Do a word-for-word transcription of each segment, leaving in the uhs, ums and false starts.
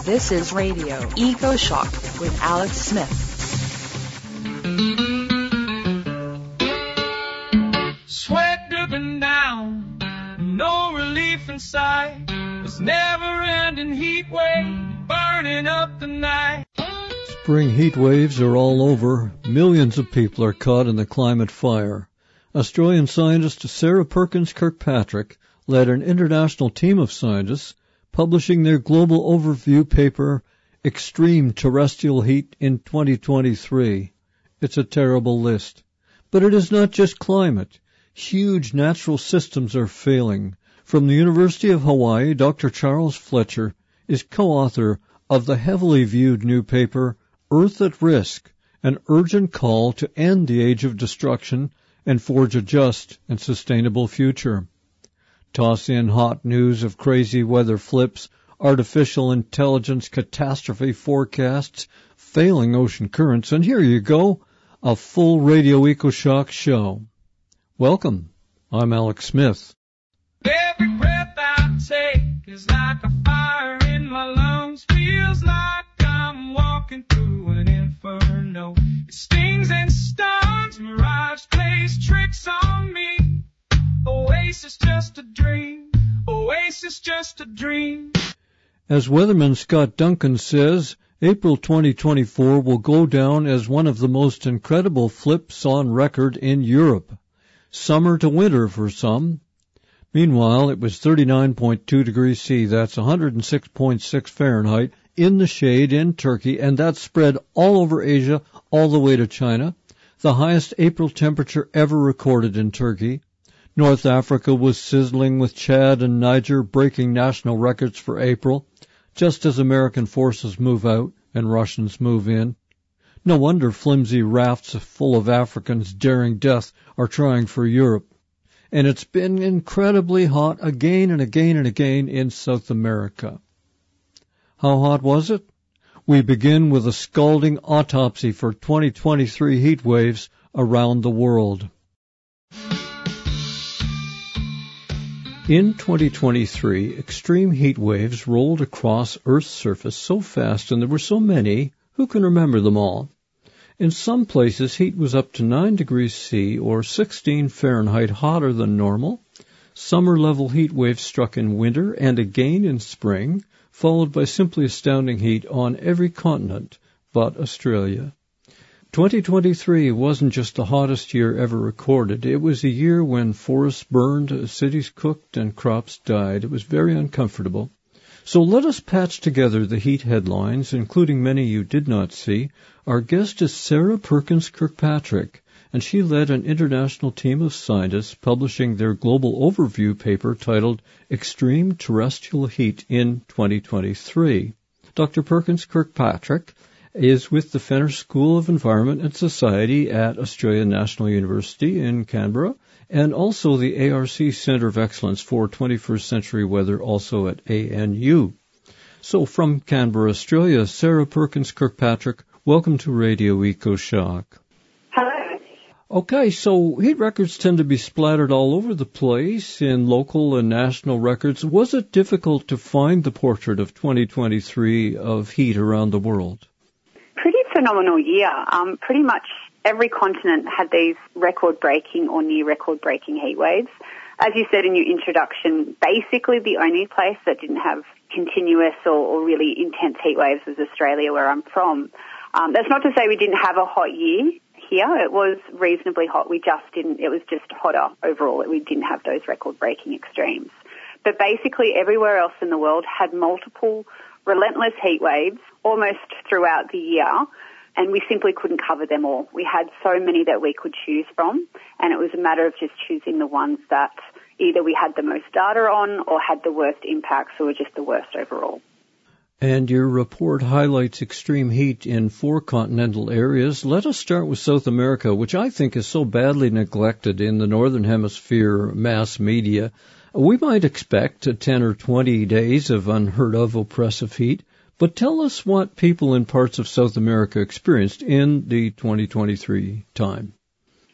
This is Radio Eco Shock with Alex Smith. Sweat dripping down, no relief inside. This never-ending heat wave burning up the night. Spring heat waves are all over. Millions of people are caught in the climate fire. Australian scientist Sarah Perkins Kirkpatrick led an international team of scientists publishing their global overview paper, Extreme Terrestrial Heat in twenty twenty-three. It's a terrible list. But it is not just climate. Huge natural systems are failing. From the University of Hawaii, Doctor Charles Fletcher is co-author of the heavily viewed new paper, Earth at Risk, an urgent call to end the age of destruction and forge a just and sustainable future. Toss in hot news of crazy weather flips, artificial intelligence catastrophe forecasts, failing ocean currents, and here you go, a full Radio EcoShock show. Welcome. I'm Alex Smith. Every breath I take is like a fire in my lungs. Feels like I'm walking through an inferno. It stings and stuns, mirage plays tricks on me. Oasis just a dream, oasis just a dream. As weatherman Scott Duncan says, April twenty twenty-four will go down as one of the most incredible flips on record in Europe. Summer to winter for some. Meanwhile, it was thirty-nine point two degrees C, that's one hundred six point six Fahrenheit, in the shade in Turkey, and that spread all over Asia, all the way to China. The highest April temperature ever recorded in Turkey. North Africa was sizzling with Chad and Niger breaking national records for April, just as American forces move out and Russians move in. No wonder flimsy rafts full of Africans daring death are trying for Europe. And it's been incredibly hot again and again and again in South America. How hot was it? We begin with a scalding autopsy for twenty twenty-three heat waves around the world. In twenty twenty-three, extreme heat waves rolled across Earth's surface so fast, and there were so many, who can remember them all? In some places, heat was up to nine degrees C, or sixteen Fahrenheit hotter than normal. Summer-level heat waves struck in winter and again in spring, followed by simply astounding heat on every continent but Australia. twenty twenty-three wasn't just the hottest year ever recorded. It was a year when forests burned, cities cooked, and crops died. It was very uncomfortable. So let us patch together the heat headlines, including many you did not see. Our guest is Sarah Perkins Kirkpatrick, and she led an international team of scientists publishing their global overview paper titled Extreme Terrestrial Heat in twenty twenty-three. Doctor Perkins Kirkpatrick is with the Fenner School of Environment and Society at Australian National University in Canberra, and also the A R C Centre of Excellence for twenty-first Century Weather, also at A N U. So from Canberra, Australia, Sarah Perkins Kirkpatrick, welcome to Radio EcoShock. Hello. Okay, so heat records tend to be splattered all over the place in local and national records. Was it difficult to find the portrait of twenty twenty-three of heat around the world? Pretty phenomenal year. Um, pretty much every continent had these record-breaking or near-record-breaking heat waves. As you said in your introduction, basically the only place that didn't have continuous or, or really intense heat waves was Australia, where I'm from. Um, that's not to say we didn't have a hot year here. It was reasonably hot. We just didn't, it was just hotter overall. We didn't have those record-breaking extremes. But basically everywhere else in the world had multiple relentless heat waves almost throughout the year, and we simply couldn't cover them all. We had so many that we could choose from, and it was a matter of just choosing the ones that either we had the most data on or had the worst impacts or were just the worst overall. And your report highlights extreme heat in four continental areas. Let us start with South America, which I think is so badly neglected in the Northern Hemisphere mass media. We might expect ten or twenty days of unheard of oppressive heat, but tell us what people in parts of South America experienced in the twenty twenty-three time.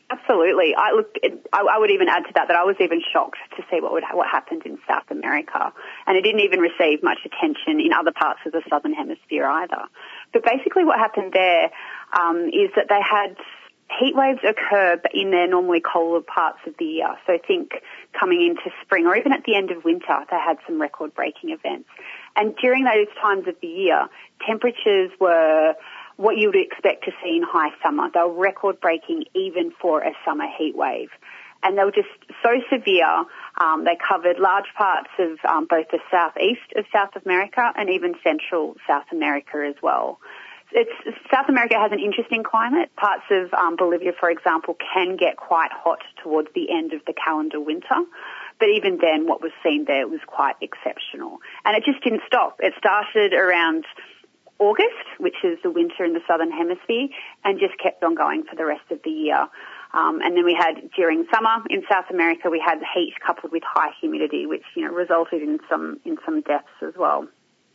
Absolutely. I look. I, I would even add to that that I was even shocked to see what would what happened in South America, and it didn't even receive much attention in other parts of the southern hemisphere either. But basically, what happened there um, is that they had heat waves occur in their normally colder parts of the year. So think coming into spring or even at the end of winter, they had some record-breaking events. And during those times of the year, temperatures were what you would expect to see in high summer. They were record-breaking even for a summer heat wave. And they were just so severe. Um, they covered large parts of um, both the southeast of South America and even central South America as well. It's, South America has an interesting climate. Parts of um, Bolivia, for example, can get quite hot towards the end of the calendar winter. But even then, what was seen there was quite exceptional. And it just didn't stop. It started around August, which is the winter in the southern hemisphere, and just kept on going for the rest of the year. Um, and then we had, during summer in South America, we had the heat coupled with high humidity, which, you know, resulted in some in some deaths as well.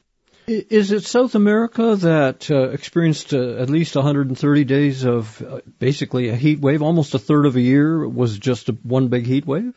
Is it South America that uh, experienced uh, at least one hundred thirty days of uh, basically a heat wave? Almost a third of a year was just a, one big heat wave?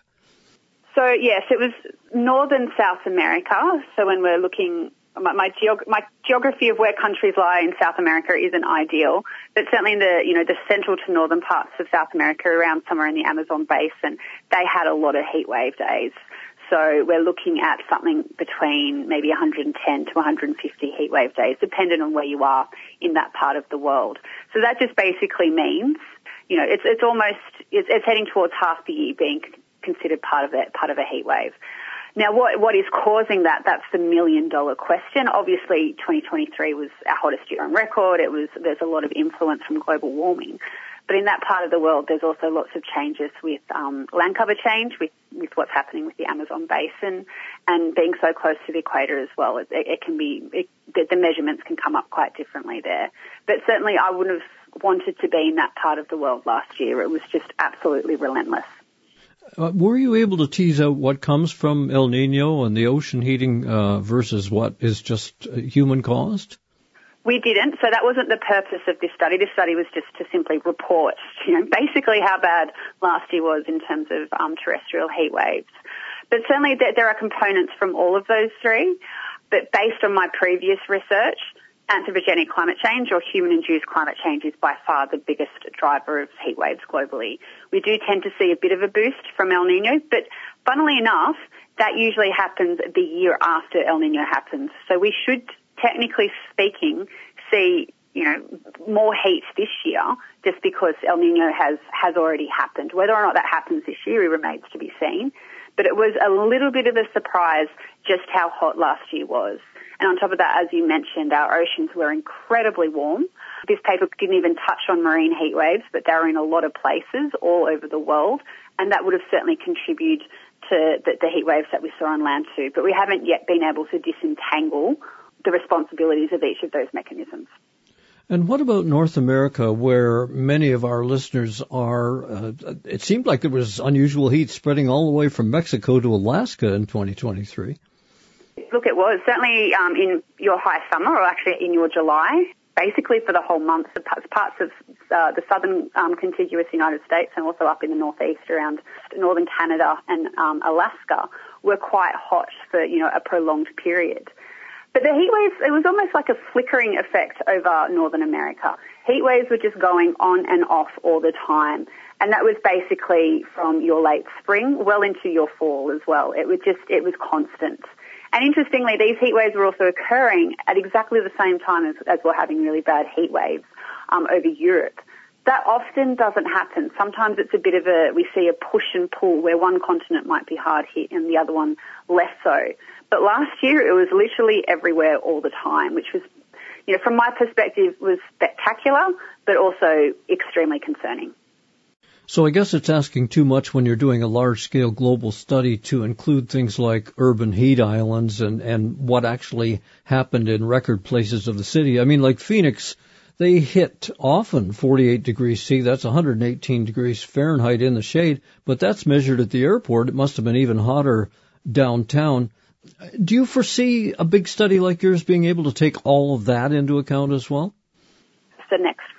So, yes, it was northern South America. So when we're looking, my, my, geog- my geography of where countries lie in South America isn't ideal, but certainly in the, you know, the central to northern parts of South America, around somewhere in the Amazon basin, they had a lot of heat wave days. So we're looking at something between maybe one hundred ten to one hundred fifty heat wave days, depending on where you are in that part of the world. So that just basically means, you know, it's it's almost it's, it's heading towards half the year being considered part of that part of a heat wave. Now, what what is causing that? That's the million dollar question. Obviously, twenty twenty-three was our hottest year on record. It was there's a lot of influence from global warming. But in that part of the world, there's also lots of changes with um, land cover change, with, with what's happening with the Amazon basin, and being so close to the equator as well. It, it can be it, the, the measurements can come up quite differently there. But certainly, I wouldn't have wanted to be in that part of the world last year. It was just absolutely relentless. Uh, were you able to tease out what comes from El Nino and the ocean heating uh, versus what is just uh, human caused? We didn't, so that wasn't the purpose of this study. This study was just to simply report, you know, basically how bad last year was in terms of um, terrestrial heat waves. But certainly there, there are components from all of those three. But based on my previous research, anthropogenic climate change or human-induced climate change is by far the biggest driver of heat waves globally. We do tend to see a bit of a boost from El Nino, but funnily enough, that usually happens the year after El Nino happens. So we should, technically speaking, see, you know, more heat this year just because El Nino has, has already happened. Whether or not that happens this year remains to be seen. But it was a little bit of a surprise just how hot last year was. And on top of that, as you mentioned, our oceans were incredibly warm. This paper didn't even touch on marine heat waves, but they were in a lot of places all over the world, and that would have certainly contributed to the, the heat waves that we saw on land too. But we haven't yet been able to disentangle the responsibilities of each of those mechanisms. And what about North America, where many of our listeners are? Uh, it seemed like there was unusual heat spreading all the way from Mexico to Alaska in twenty twenty-three. Look, it was certainly um, in your high summer, or actually in your July, basically for the whole month. Parts of uh, the southern um, contiguous United States and also up in the northeast around northern Canada and um, Alaska were quite hot for, you know, a prolonged period. But the heat waves, it was almost like a flickering effect over Northern America. Heat waves were just going on and off all the time. And that was basically from your late spring well into your fall as well. It was just, it was constant. And interestingly, these heat waves were also occurring at exactly the same time as, as we're having really bad heat waves um, over Europe. That often doesn't happen. Sometimes it's a bit of a, we see a push and pull where one continent might be hard hit and the other one less so. But last year it was literally everywhere all the time, which was, you know, from my perspective was spectacular, but also extremely concerning. So I guess it's asking too much when you're doing a large-scale global study to include things like urban heat islands and, and what actually happened in record places of the city. I mean, like Phoenix, they hit often forty-eight degrees C. That's one hundred eighteen degrees Fahrenheit in the shade, but that's measured at the airport. It must have been even hotter downtown. Do you foresee a big study like yours being able to take all of that into account as well? The next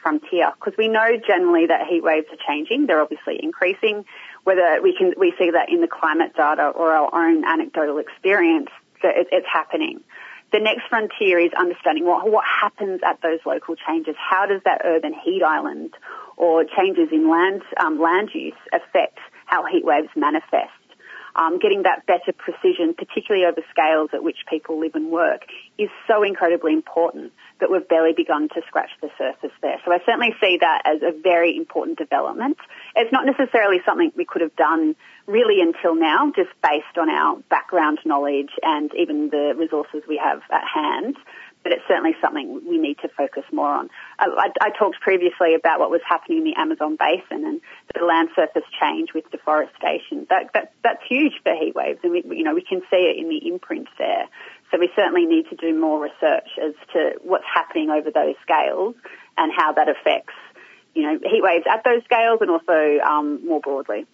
frontier, because we know generally that heat waves are changing. They're obviously increasing. Whether we can we see that in the climate data or our own anecdotal experience, that it, it's happening. The next frontier is understanding what what happens at those local changes. How does that urban heat island or changes in land um, land use affect how heat waves manifest? Um, getting that better precision, particularly over scales at which people live and work, is so incredibly important that we've barely begun to scratch the surface there. So I certainly see that as a very important development. It's not necessarily something we could have done really until now, just based on our background knowledge and even the resources we have at hand. But it's certainly something we need to focus more on. I, I, I talked previously about what was happening in the Amazon basin and the land surface change with deforestation. That, that, that's huge for heat waves, and we, you know, we can see it in the imprint there. So we certainly need to do more research as to what's happening over those scales and how that affects, you know, heat waves at those scales and also um, more broadly.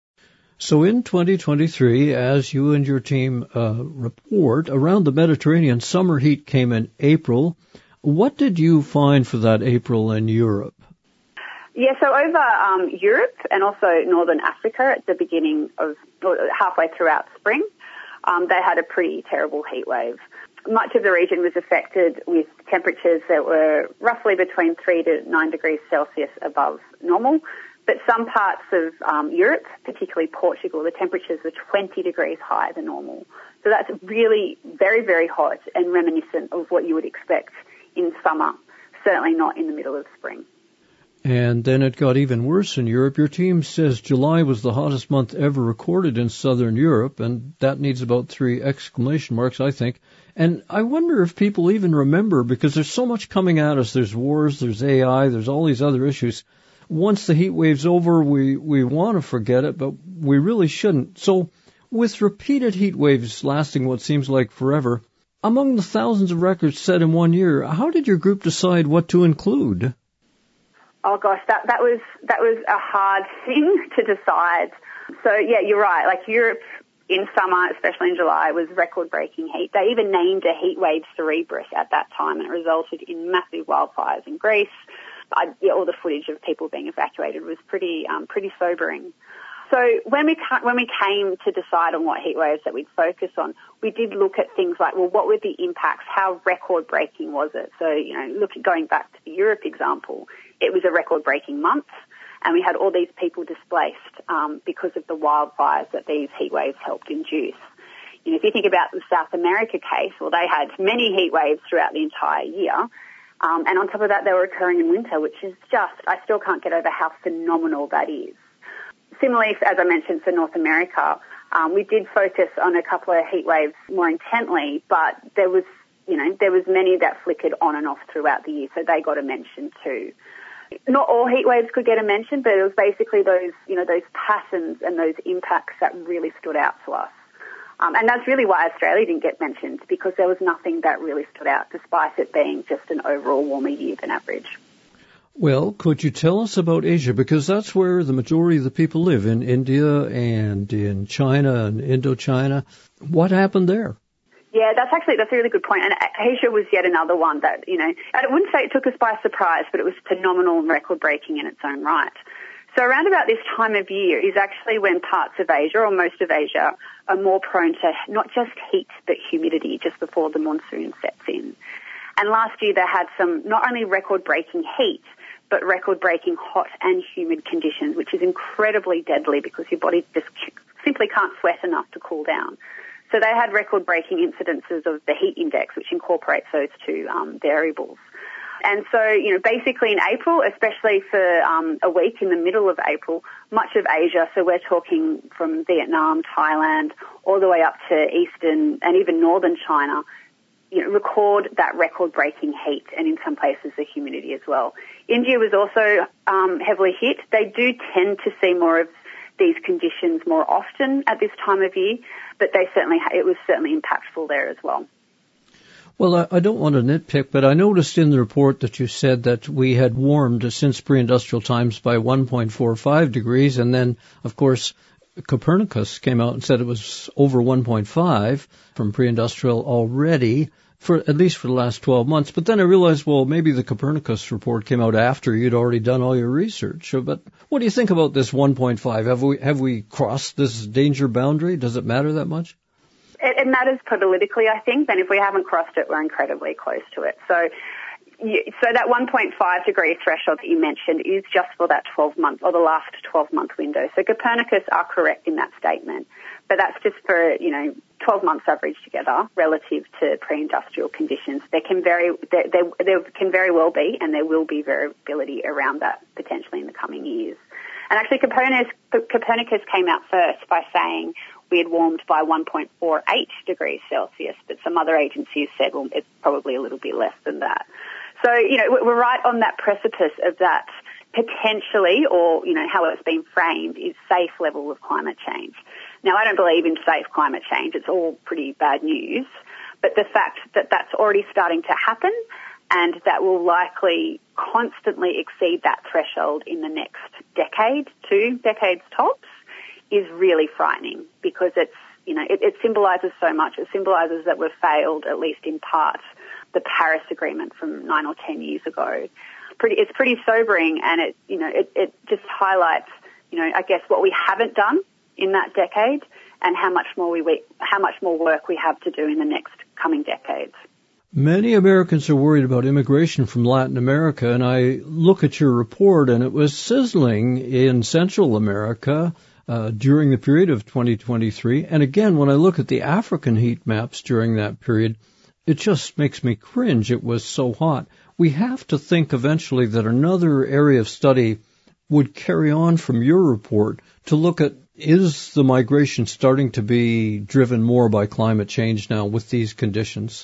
So in twenty twenty-three, as you and your team uh, report, around the Mediterranean, summer heat came in April. What did you find for that April in Europe? Yeah, so over um, Europe and also Northern Africa at the beginning of, or halfway throughout spring, um, they had a pretty terrible heat wave. Much of the region was affected with temperatures that were roughly between three to nine degrees Celsius above normal. But some parts of um, Europe, particularly Portugal, the temperatures were twenty degrees higher than normal. So that's really very, very hot and reminiscent of what you would expect in summer, certainly not in the middle of spring. And then it got even worse in Europe. Your team says July was the hottest month ever recorded in southern Europe, and that needs about three exclamation marks, I think. And I wonder if people even remember, because there's so much coming at us. There's wars, there's A I, there's all these other issues. Once the heat wave's over, we, we want to forget it, but we really shouldn't. So with repeated heat waves lasting what seems like forever, among the thousands of records set in one year, how did your group decide what to include? Oh gosh, that, that was that was a hard thing to decide. So yeah, you're right. Like Europe in summer, especially in July, was record-breaking heat. They even named a heat wave Cerebrus at that time, and it resulted in massive wildfires in Greece. I, yeah, all the footage of people being evacuated was pretty um, pretty sobering. So when we when we came to decide on what heat waves that we'd focus on, we did look at things like, well, what were the impacts? How record-breaking was it? So, you know, look, going back to the Europe example, it was a record-breaking month, and we had all these people displaced um, because of the wildfires that these heat waves helped induce. You know, if you think about the South America case, well, they had many heat waves throughout the entire year. Um, and on top of that, they were occurring in winter, which is just, I still can't get over how phenomenal that is. Similarly, as I mentioned, for North America, um, we did focus on a couple of heat waves more intently, but there was, you know, there was many that flickered on and off throughout the year, so they got a mention too. Not all heat waves could get a mention, but it was basically those, you know, those patterns and those impacts that really stood out to us. Um, and that's really why Australia didn't get mentioned, because there was nothing that really stood out, despite it being just an overall warmer year than average. Well, could you tell us about Asia? Because that's where the majority of the people live, in India and in China and Indochina. What happened there? Yeah, that's actually, that's a really good point. And Asia was yet another one that, you know, I wouldn't say it took us by surprise, but it was phenomenal and record-breaking in its own right. So around about this time of year is actually when parts of Asia, or most of Asia, are more prone to not just heat but humidity just before the monsoon sets in. And last year they had some not only record-breaking heat, but record-breaking hot and humid conditions, which is incredibly deadly because your body just simply can't sweat enough to cool down. So they had record-breaking incidences of the heat index, which incorporates those two um, variables. And so, you know, basically in April, especially for um, a week in the middle of April, much of Asia, so we're talking from Vietnam, Thailand, all the way up to eastern and even northern China, you know, record that record-breaking heat, and in some places the humidity as well. India was also um, heavily hit. They do tend to see more of these conditions more often at this time of year, but they certainly it was certainly impactful there as well. Well, I, I don't want to nitpick, but I noticed in the report that you said that we had warmed since pre-industrial times by one point four five degrees, and then, of course, Copernicus came out and said it was over one point five from pre-industrial already. for at least for the last twelve months. But then I realized, well, maybe the Copernicus report came out after you'd already done all your research. But what do you think about this one point five? Have we have we crossed this danger boundary? Does it matter that much? It, it matters politically, I think, and if we haven't crossed it, we're incredibly close to it. So, you, so that one point five degree threshold that you mentioned is just for that twelve month or the last twelve month window. So Copernicus are correct in that statement, but that's just for, you know, twelve months averaged together relative to pre-industrial conditions. There can very there, there, there can very well be, and there will be variability around that potentially in the coming years. And actually, Copernicus, Copernicus came out first by saying we had warmed by one point four eight degrees Celsius, but some other agencies said, well, it's probably a little bit less than that. So, you know, we're right on that precipice of that potentially, or, you know, how it's been framed, is safe level of climate change. Now, I don't believe in safe climate change. It's all pretty bad news. But the fact that that's already starting to happen and that will likely constantly exceed that threshold in the next decade, two decades tops, is really frightening because it's, you know, it, it symbolises so much. It symbolises that we've failed, at least in part, the Paris Agreement from nine or ten years ago. Pretty, it's pretty sobering, and it, you know, it, it just highlights, you know, I guess what we haven't done in that decade and how much more we, how much more work we have to do in the next coming decades. Many Americans are worried about immigration from Latin America, and I look at your report, and it was sizzling in Central America uh, during the period of twenty twenty-three. And again, when I look at the African heat maps during that period, it just makes me cringe. It was so hot. We have to think eventually that another area of study would carry on from your report to look at, is the migration starting to be driven more by climate change now with these conditions?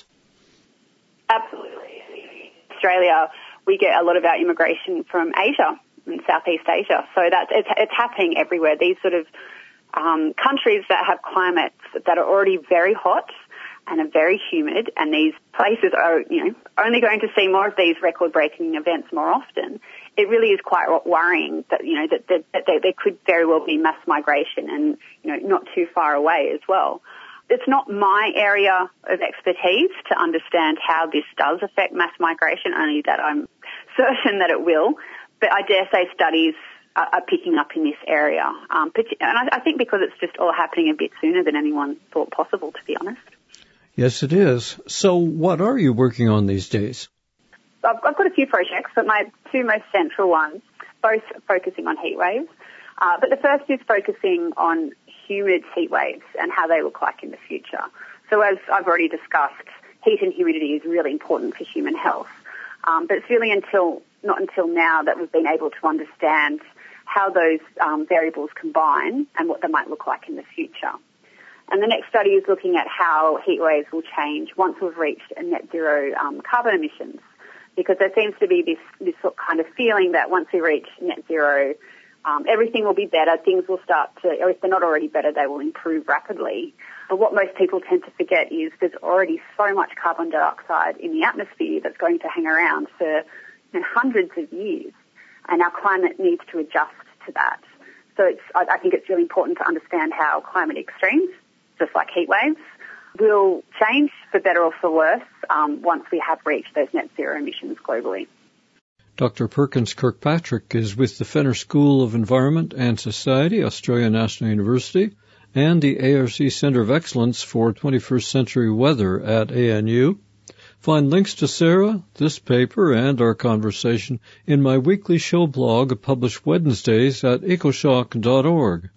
Absolutely. Australia, we get a lot of our immigration from Asia and Southeast Asia. So that's, it's, it's happening everywhere. These sort of um, countries that have climates that are already very hot and are very humid, and these places are, you know, only going to see more of these record-breaking events more often. It really is quite worrying that, you know, that, that, that there could very well be mass migration and, you know, not too far away as well. It's not my area of expertise to understand how this does affect mass migration, only that I'm certain that it will. But I dare say studies are, are picking up in this area. Um, and I, I think because it's just all happening a bit sooner than anyone thought possible, to be honest. Yes, it is. So what are you working on these days? I've, I've got a few projects, but my two most central ones, both focusing on heat waves. Uh, but the first is focusing on humid heat waves and how they look like in the future. So as I've already discussed, heat and humidity is really important for human health. Um, but it's really until not until now that we've been able to understand how those um, variables combine and what they might look like in the future. And the next study is looking at how heat waves will change once we've reached a net zero um, carbon emissions, because there seems to be this, this sort of kind of feeling that once we reach net zero, um, everything will be better, things will start to, or if they're not already better, they will improve rapidly. But what most people tend to forget is there's already so much carbon dioxide in the atmosphere that's going to hang around for, you know, hundreds of years, and our climate needs to adjust to that. So it's, I, I think it's really important to understand how climate extremes, just like heat waves, will change for better or for worse um, once we have reached those net zero emissions globally. Doctor Perkins Kirkpatrick is with the Fenner School of Environment and Society, Australia National University, and the A R C Centre of Excellence for twenty-first Century Weather at A N U. Find links to Sarah, this paper, and our conversation in my weekly show blog published Wednesdays at ecoshock dot org.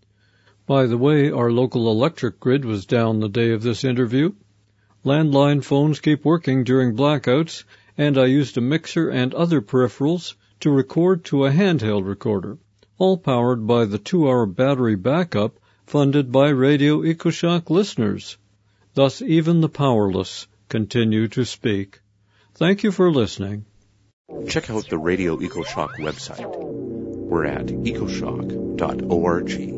By the way, our local electric grid was down the day of this interview. Landline phones keep working during blackouts, and I used a mixer and other peripherals to record to a handheld recorder, all powered by the two-hour battery backup funded by Radio EcoShock listeners. Thus even the powerless continue to speak. Thank you for listening. Check out the Radio EcoShock website. We're at ecoshock dot org.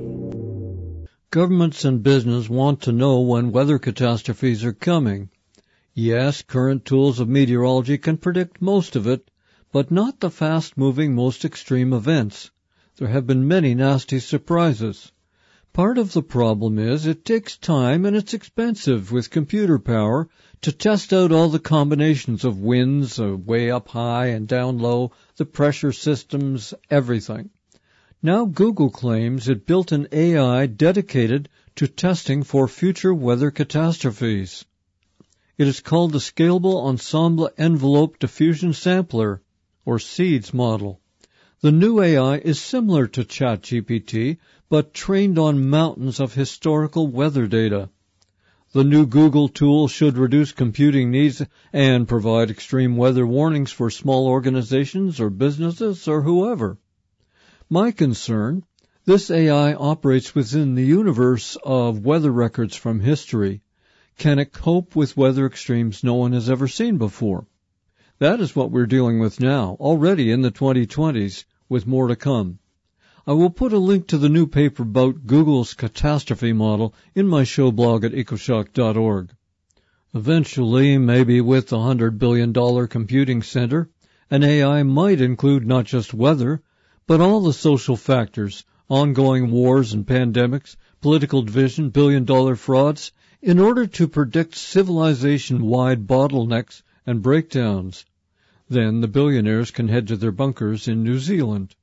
Governments and business want to know when weather catastrophes are coming. Yes, current tools of meteorology can predict most of it, but not the fast-moving, most extreme events. There have been many nasty surprises. Part of the problem is it takes time and it's expensive with computer power to test out all the combinations of winds, uh, way up high and down low, the pressure systems, everything. Now Google claims it built an A I dedicated to testing for future weather catastrophes. It is called the Scalable Ensemble Envelope Diffusion Sampler, or SEEDS model. The new A I is similar to ChatGPT, but trained on mountains of historical weather data. The new Google tool should reduce computing needs and provide extreme weather warnings for small organizations or businesses or whoever. My concern, this A I operates within the universe of weather records from history. Can it cope with weather extremes no one has ever seen before? That is what we're dealing with now, already in the twenty twenties, with more to come. I will put a link to the new paper about Google's catastrophe model in my show blog at ecoshock dot org. Eventually, maybe with the one hundred billion dollars computing center, an A I might include not just weather, but all the social factors, ongoing wars and pandemics, political division, billion-dollar frauds, in order to predict civilization-wide bottlenecks and breakdowns. Then the billionaires can head to their bunkers in New Zealand.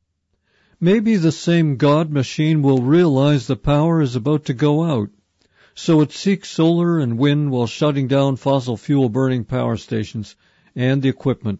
Maybe the same God machine will realize the power is about to go out, so it seeks solar and wind while shutting down fossil fuel-burning power stations and the equipment.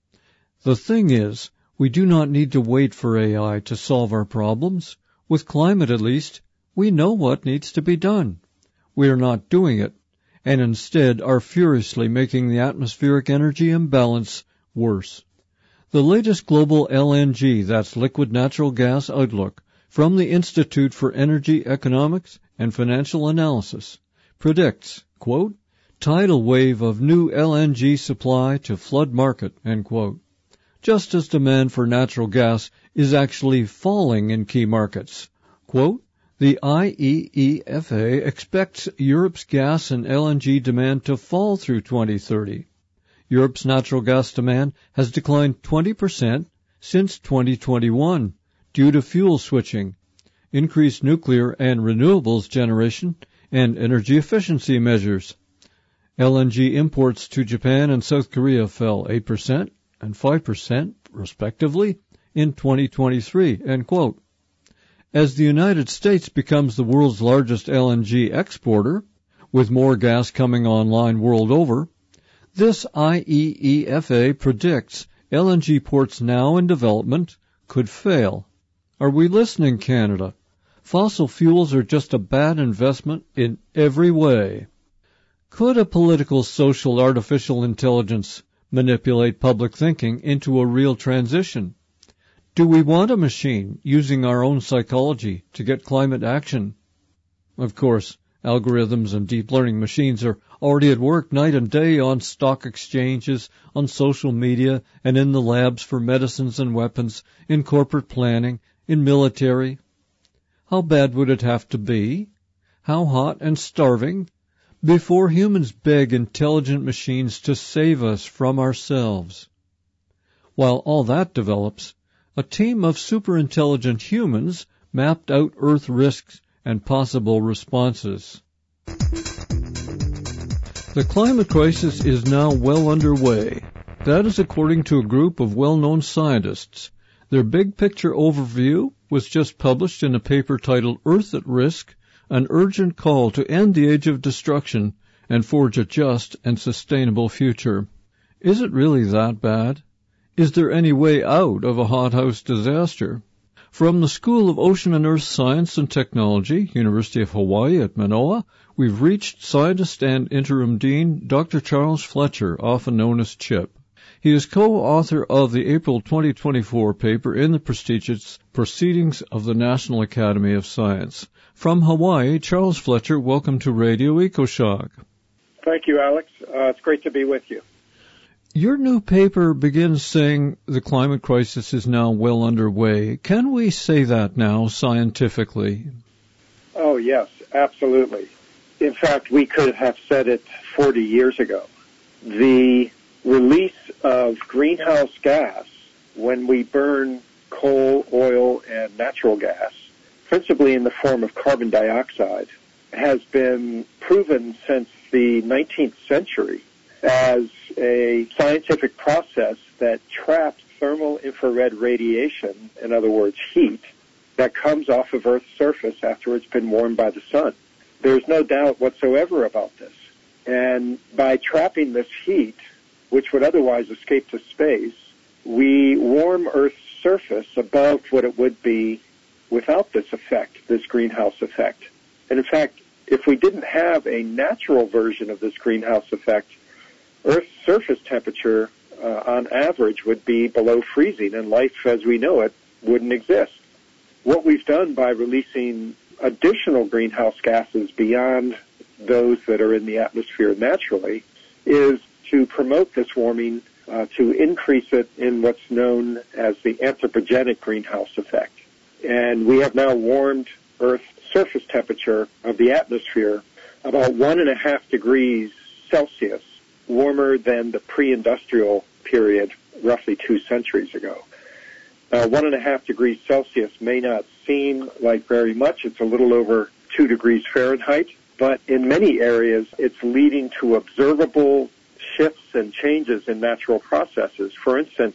The thing is, we do not need to wait for A I to solve our problems. With climate at least, we know what needs to be done. We are not doing it, and instead are furiously making the atmospheric energy imbalance worse. The latest global L N G, that's liquid natural gas outlook, from the Institute for Energy Economics and Financial Analysis, predicts, quote, tidal wave of new L N G supply to flood market, end quote, just as demand for natural gas is actually falling in key markets. Quote, the I E E F A expects Europe's gas and L N G demand to fall through twenty thirty. Europe's natural gas demand has declined twenty percent since twenty twenty-one due to fuel switching, increased nuclear and renewables generation, and energy efficiency measures. L N G imports to Japan and South Korea fell eight percent and five percent, respectively, in twenty twenty-three, end quote. As the United States becomes the world's largest L N G exporter, with more gas coming online world over, this I E E F A predicts L N G ports now in development could fail. Are we listening, Canada? Fossil fuels are just a bad investment in every way. Could a political, social, artificial intelligence manipulate public thinking into a real transition? Do we want a machine using our own psychology to get climate action? Of course, algorithms and deep learning machines are already at work night and day on stock exchanges, on social media, and in the labs for medicines and weapons, in corporate planning, in military. How bad would it have to be? How hot and starving? Before humans beg intelligent machines to save us from ourselves. While all that develops, a team of superintelligent humans mapped out Earth risks and possible responses. The climate crisis is now well underway. That is according to a group of well-known scientists. Their big picture overview was just published in a paper titled Earth at Risk, an urgent call to end the age of destruction and forge a just and sustainable future. Is it really that bad? Is there any way out of a hothouse disaster? From the School of Ocean and Earth Science and Technology, University of Hawaii at Manoa, we've reached scientist and interim dean Doctor Charles Fletcher, often known as Chip. He is co-author of the April twenty twenty-four paper in the prestigious Proceedings of the National Academy of Science. From Hawaii, Charles Fletcher, welcome to Radio EcoShock. Thank you, Alex. Uh, it's great to be with you. Your new paper begins saying the climate crisis is now well underway. Can we say that now scientifically? Oh, yes, absolutely. In fact, we could have said it forty years ago. The release of greenhouse gas when we burn coal, oil, and natural gas principally in the form of carbon dioxide, has been proven since the nineteenth century as a scientific process that traps thermal infrared radiation, in other words, heat, that comes off of Earth's surface after it's been warmed by the sun. There's no doubt whatsoever about this. And by trapping this heat, which would otherwise escape to space, we warm Earth's surface above what it would be without this effect, this greenhouse effect. And in fact, if we didn't have a natural version of this greenhouse effect, Earth's surface temperature, uh, on average, would be below freezing, and life as we know it wouldn't exist. What we've done by releasing additional greenhouse gases beyond those that are in the atmosphere naturally is to promote this warming, uh, to increase it in what's known as the anthropogenic greenhouse effect. And we have now warmed Earth's surface temperature of the atmosphere about one and a half degrees Celsius warmer than the pre-industrial period roughly two centuries ago. Uh, one and a half degrees Celsius may not seem like very much. It's a little over two degrees Fahrenheit, but in many areas it's leading to observable shifts and changes in natural processes. For instance,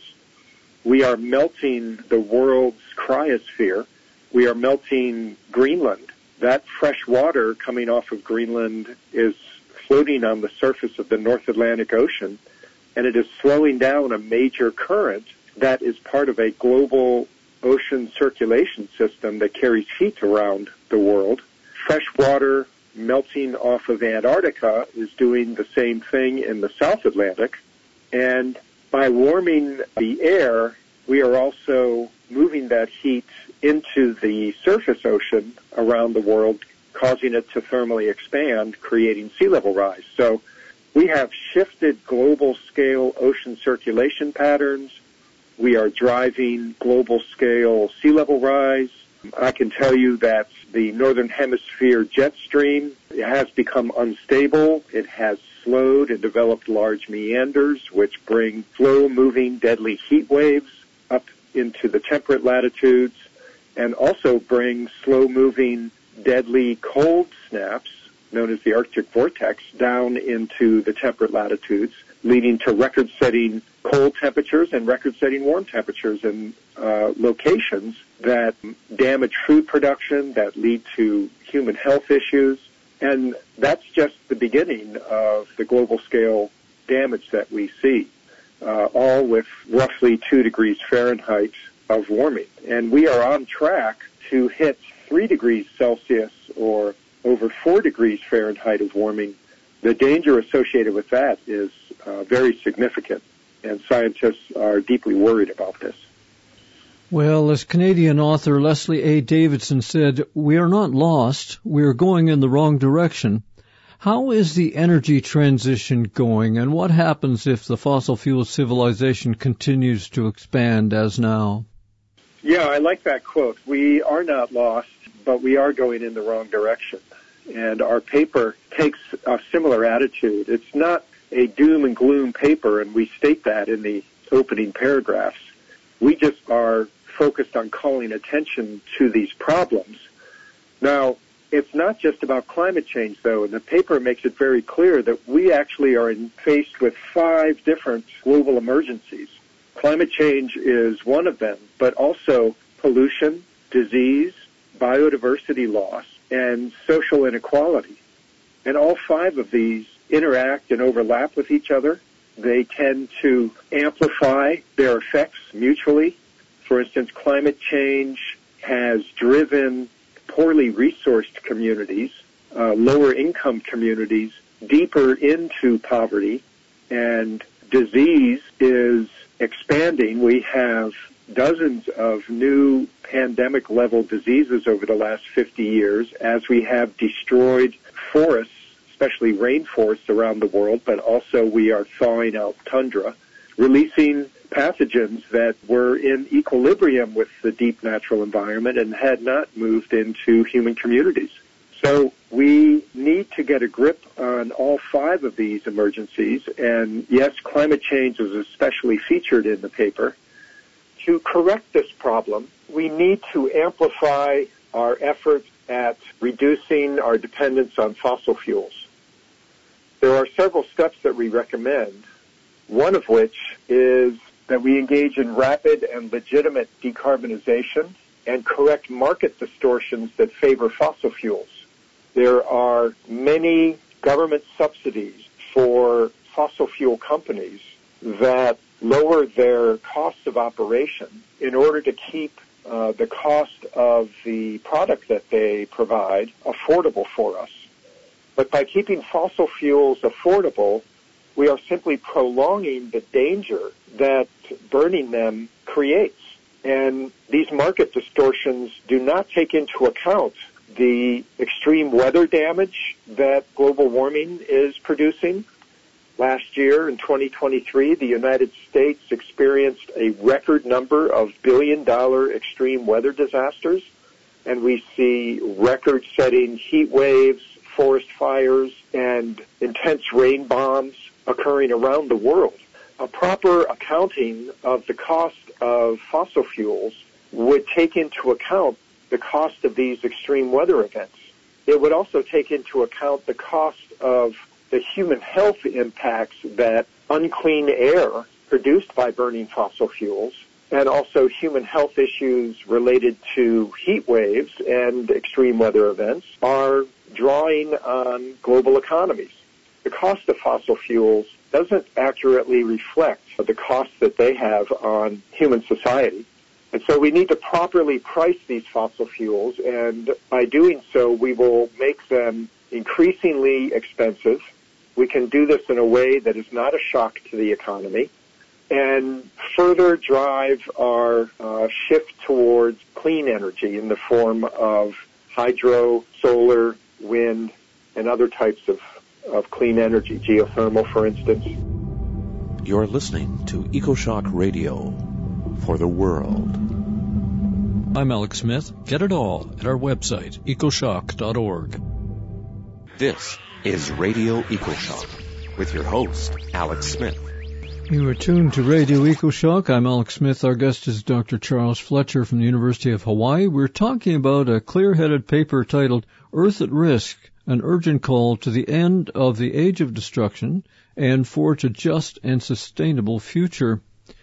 we are melting the world's cryosphere. We are melting Greenland. That fresh water coming off of Greenland is floating on the surface of the North Atlantic Ocean, and it is slowing down a major current that is part of a global ocean circulation system that carries heat around the world. Fresh water melting off of Antarctica is doing the same thing in the South Atlantic, and by warming the air, we are also moving that heat into the surface ocean around the world, causing it to thermally expand, creating sea level rise. So we have shifted global scale ocean circulation patterns. We are driving global scale sea level rise. I can tell you that the Northern Hemisphere jet stream has become unstable. It has slowed and developed large meanders, which bring slow-moving deadly heat waves up into the temperate latitudes, and also bring slow-moving deadly cold snaps, known as the Arctic vortex, down into the temperate latitudes, leading to record-setting cold temperatures and record-setting warm temperatures in uh, locations that damage food production, that lead to human health issues. And that's just the beginning of the global scale damage that we see, uh, all with roughly two degrees Fahrenheit of warming. And we are on track to hit three degrees Celsius or over four degrees Fahrenheit of warming. The danger associated with that is uh, very significant, and scientists are deeply worried about this. Well, as Canadian author Leslie A. Davidson said, we are not lost, we are going in the wrong direction. How is the energy transition going, and what happens if the fossil fuel civilization continues to expand as now? Yeah, I like that quote. We are not lost, but we are going in the wrong direction. And our paper takes a similar attitude. It's not a doom and gloom paper, and we state that in the opening paragraphs. We just are focused on calling attention to these problems. Now, it's not just about climate change, though, and the paper makes it very clear that we actually are in, faced with five different global emergencies. Climate change is one of them, but also pollution, disease, biodiversity loss, and social inequality. And all five of these interact and overlap with each other. They tend to amplify their effects mutually. For instance, climate change has driven poorly resourced communities, uh, lower income communities, deeper into poverty, and disease is expanding. We have dozens of new pandemic-level diseases over the last fifty years as we have destroyed forests, especially rainforests around the world, but also we are thawing out tundra, releasing pathogens that were in equilibrium with the deep natural environment and had not moved into human communities. So we need to get a grip on all five of these emergencies, and yes, climate change is especially featured in the paper. To correct this problem, we need to amplify our efforts at reducing our dependence on fossil fuels. There are several steps that we recommend, one of which is that we engage in rapid and legitimate decarbonization and correct market distortions that favor fossil fuels. There are many government subsidies for fossil fuel companies that lower their costs of operation in order to keep uh, the cost of the product that they provide affordable for us. But by keeping fossil fuels affordable, we are simply prolonging the danger that burning them creates. And these market distortions do not take into account the extreme weather damage that global warming is producing. Last year, in twenty twenty-three, the United States experienced a record number of billion-dollar extreme weather disasters, and we see record-setting heat waves, forest fires, and intense rain bombs occurring around the world. A proper accounting of the cost of fossil fuels would take into account the cost of these extreme weather events. It would also take into account the cost of the human health impacts that unclean air produced by burning fossil fuels, and also human health issues related to heat waves and extreme weather events are drawing on global economies. The cost of fossil fuels doesn't accurately reflect the costs that they have on human society. And so we need to properly price these fossil fuels, and by doing so, we will make them increasingly expensive. We can do this in a way that is not a shock to the economy, and further drive our uh, shift towards clean energy in the form of hydro, solar, wind, and other types of, of clean energy, geothermal, for instance. You're listening to EcoShock Radio for the world. I'm Alex Smith. Get it all at our website, ecoshock dot org. This is Radio EcoShock with your host, Alex Smith. You are tuned to Radio EcoShock. I'm Alex Smith. Our guest is Doctor Charles Fletcher from the University of Hawaii. We're talking about a clear-headed paper titled Earth at Risk, an urgent call to the end of the age of destruction and forge a just and sustainable future.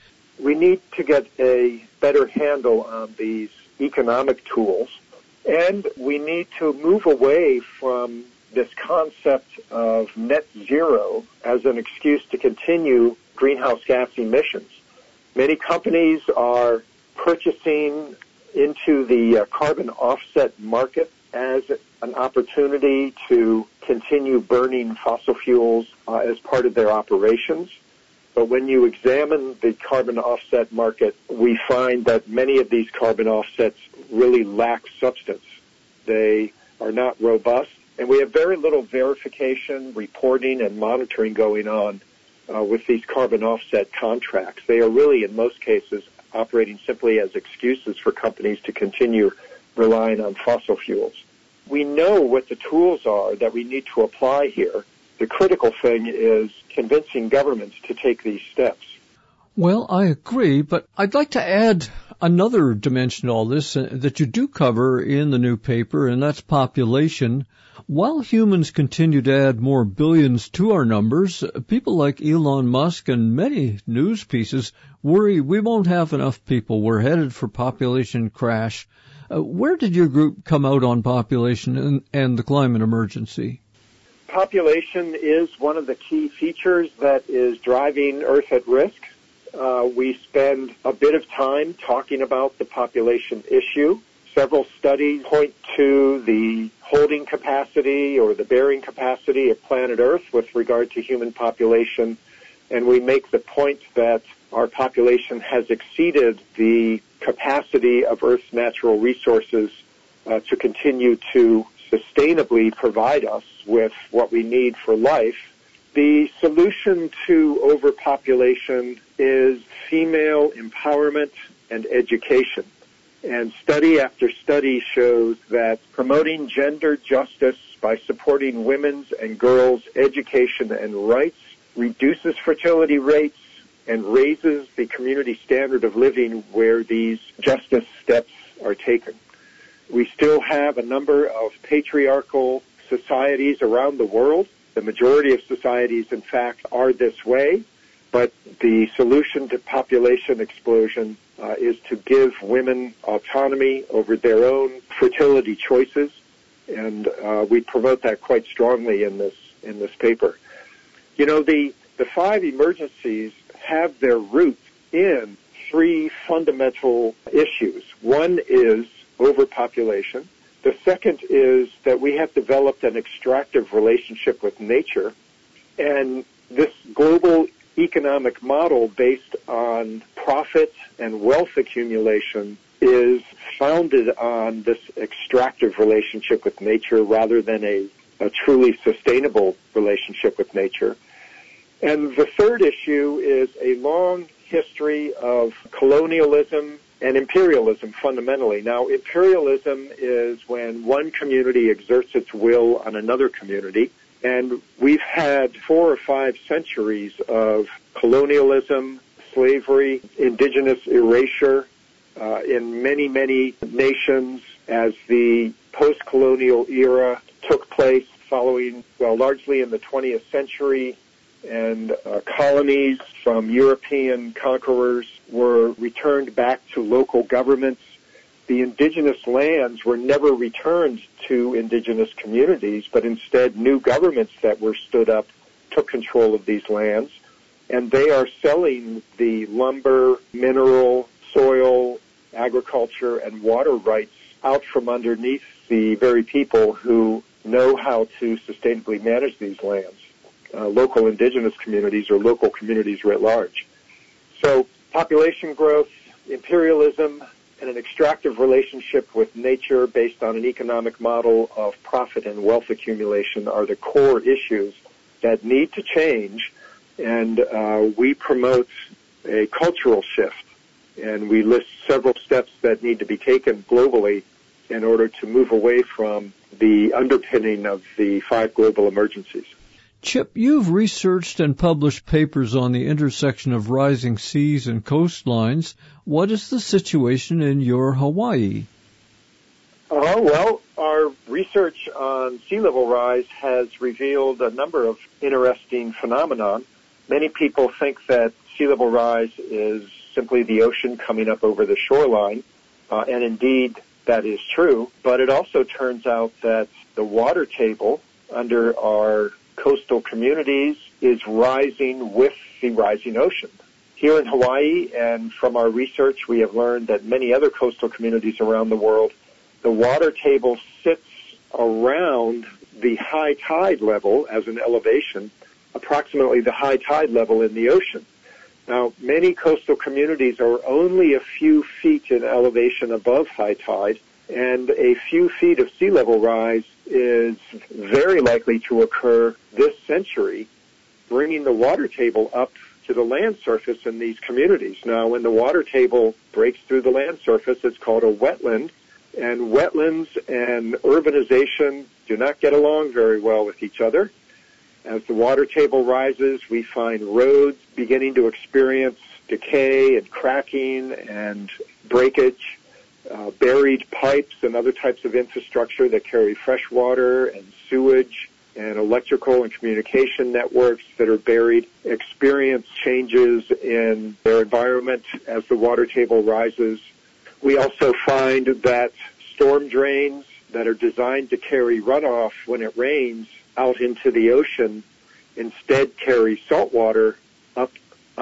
We need to get a better handle on these economic tools, and we need to move away from this concept of net zero as an excuse to continue greenhouse gas emissions. Many companies are purchasing into the uh, carbon offset market as an opportunity to continue burning fossil fuels uh, as part of their operations. But when you examine the carbon offset market, we find that many of these carbon offsets really lack substance. They are not robust, and we have very little verification, reporting, and monitoring going on uh, with these carbon offset contracts. They are really, in most cases, operating simply as excuses for companies to continue relying on fossil fuels. We know what the tools are that we need to apply here. The critical thing is convincing governments to take these steps. Well, I agree, but I'd like to add another dimension to all this uh, that you do cover in the new paper, and that's population. While humans continue to add more billions to our numbers, people like Elon Musk and many news pieces worry we won't have enough people. We're headed for population crash. Uh, where did your group come out on population and, and the climate emergency? Population is one of the key features that is driving Earth at risk. Uh, we spend a bit of time talking about the population issue. Several studies point to the holding capacity or the bearing capacity of planet Earth with regard to human population, and we make the point that our population has exceeded the capacity of Earth's natural resources uh, to continue to sustainably provide us with what we need for life. The solution to overpopulation is female empowerment and education. And study after study shows that promoting gender justice by supporting women's and girls' education and rights reduces fertility rates and raises the community standard of living where these justice steps are taken. We still have a number of patriarchal societies around the world. The majority of societies, in fact, are this way. But the solution to population explosion uh, is to give women autonomy over their own fertility choices, and uh, we promote that quite strongly in this in this paper. You know, the the five emergencies have their roots in three fundamental issues. One is overpopulation. The second is that we have developed an extractive relationship with nature, and this global economic model based on profit and wealth accumulation is founded on this extractive relationship with nature rather than a, a truly sustainable relationship with nature. And the third issue is a long history of colonialism and imperialism fundamentally. Now, imperialism is when one community exerts its will on another community. And we've had four or five centuries of colonialism, slavery, indigenous erasure uh, in many, many nations as the post-colonial era took place following, well, largely in the twentieth century, and uh, colonies from European conquerors were returned back to local governments. The indigenous lands were never returned to indigenous communities, but instead new governments that were stood up took control of these lands, and they are selling the lumber, mineral, soil, agriculture, and water rights out from underneath the very people who know how to sustainably manage these lands, uh, local indigenous communities or local communities writ large. So population growth, imperialism, and an extractive relationship with nature based on an economic model of profit and wealth accumulation are the core issues that need to change, and uh, we promote a cultural shift, and we list several steps that need to be taken globally in order to move away from the underpinning of the five global emergencies. Chip, you've researched and published papers on the intersection of rising seas and coastlines. What is the situation in your Hawaii? Oh, well, our research on sea level rise has revealed a number of interesting phenomena. Many people think that sea level rise is simply the ocean coming up over the shoreline, uh, and indeed that is true, but it also turns out that the water table under our coastal communities is rising with the rising ocean. Here in Hawaii, and from our research, we have learned that many other coastal communities around the world, the water table sits around the high tide level as an elevation, approximately the high tide level in the ocean. Now, many coastal communities are only a few feet in elevation above high tide, and a few feet of sea level rise is very likely to occur this century, bringing the water table up to the land surface in these communities. Now, when the water table breaks through the land surface, it's called a wetland, and wetlands and urbanization do not get along very well with each other. As the water table rises, we find roads beginning to experience decay and cracking and breakage, uh, buried pipes and other types of infrastructure that carry fresh water and sewage and electrical and communication networks that are buried experience changes in their environment as the water table rises. We also find that storm drains that are designed to carry runoff when it rains out into the ocean instead carry salt water up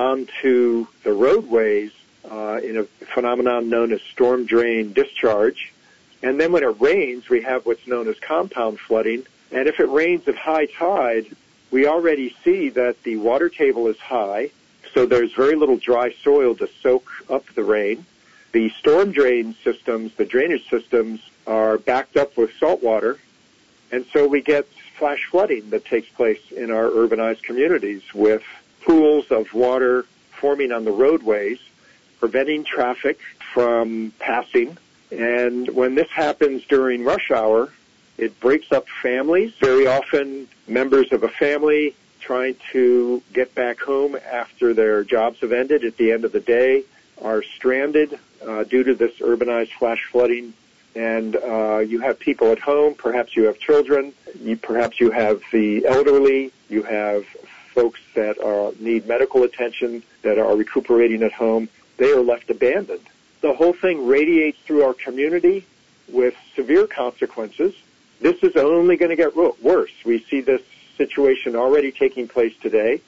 onto the roadways uh, in a phenomenon known as storm drain discharge. And then when it rains, we have what's known as compound flooding. And if it rains at high tide, we already see that the water table is high, so there's very little dry soil to soak up the rain. The storm drain systems, the drainage systems, are backed up with salt water, and so we get flash flooding that takes place in our urbanized communities with pools of water forming on the roadways, preventing traffic from passing. And when this happens during rush hour, it breaks up families. Very often, members of a family trying to get back home after their jobs have ended at the end of the day are stranded uh, due to this urbanized flash flooding. and uh, you have people at home, perhaps you have children, you, perhaps you have the elderly, you have folks that are, need medical attention, that are recuperating at home, they are left abandoned. The whole thing radiates through our community with severe consequences. This is only going to get worse. We see this situation already taking place today.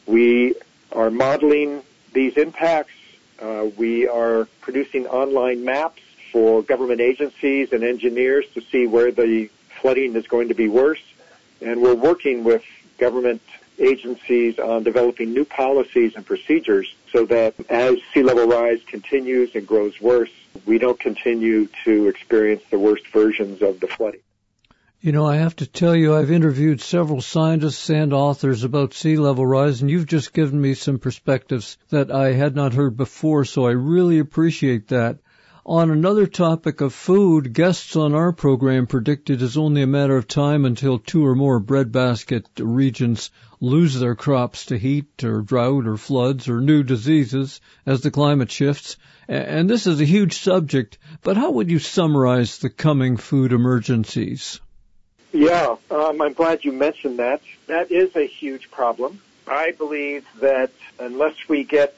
We are modeling these impacts. Uh, we are producing online maps for government agencies and engineers to see where the flooding is going to be worse. And we're working with government agencies on developing new policies and procedures so that as sea level rise continues and grows worse, we don't continue to experience the worst versions of the flooding. You know, I have to tell you, I've interviewed several scientists and authors about sea level rise, and you've just given me some perspectives that I had not heard before, so I really appreciate that. On another topic of food, guests on our program predicted it's only a matter of time until two or more breadbasket regions lose their crops to heat or drought or floods or new diseases as the climate shifts. And this is a huge subject, but how would you summarize the coming food emergencies? Yeah, um, I'm glad you mentioned that. That is a huge problem. I believe that unless we get